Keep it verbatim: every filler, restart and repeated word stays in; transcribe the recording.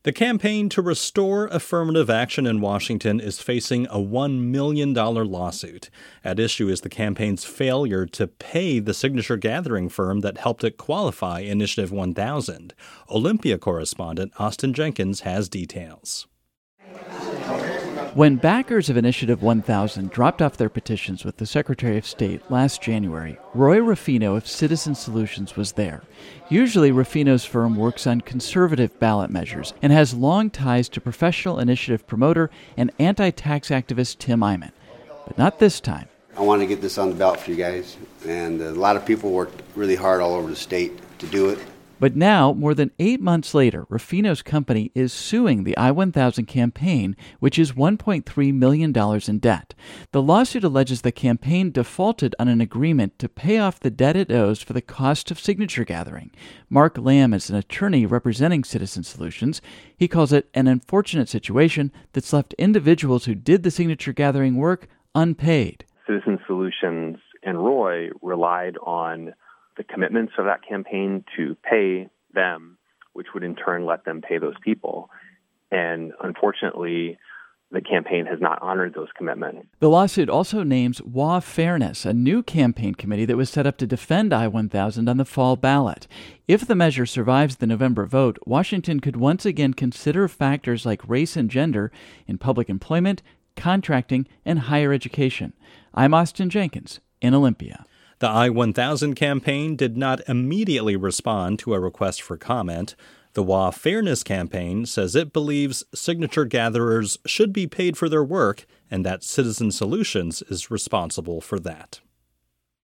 The campaign to restore affirmative action in Washington is facing a one million dollars lawsuit. At issue is the campaign's failure to pay the signature gathering firm that helped it qualify Initiative one thousand. Olympia correspondent Austin Jenkins has details. When backers of Initiative one thousand dropped off their petitions with the Secretary of State last January, Roy Ruffino of Citizen Solutions was there. Usually, Ruffino's firm works on conservative ballot measures and has long ties to professional initiative promoter and anti-tax activist Tim Eyman. But not this time. I want to get this on the ballot for you guys, and a lot of people worked really hard all over the state to do it. But now, more than eight months later, Ruffino's company is suing the I one thousand campaign, which is one point three million dollars in debt. The lawsuit alleges the campaign defaulted on an agreement to pay off the debt it owes for the cost of signature gathering. Mark Lamb is an attorney representing Citizen Solutions. He calls it an unfortunate situation that's left individuals who did the signature gathering work unpaid. Citizen Solutions and Roy relied on the commitments of that campaign to pay them, which would in turn let them pay those people. And unfortunately, the campaign has not honored those commitments. The lawsuit also names W A Fairness, a new campaign committee that was set up to defend I one thousand on the fall ballot. If the measure survives the November vote, Washington could once again consider factors like race and gender in public employment, contracting, and higher education. I'm Austin Jenkins in Olympia. The I one thousand campaign did not immediately respond to a request for comment. The W A Fairness campaign says it believes signature gatherers should be paid for their work and that Citizen Solutions is responsible for that.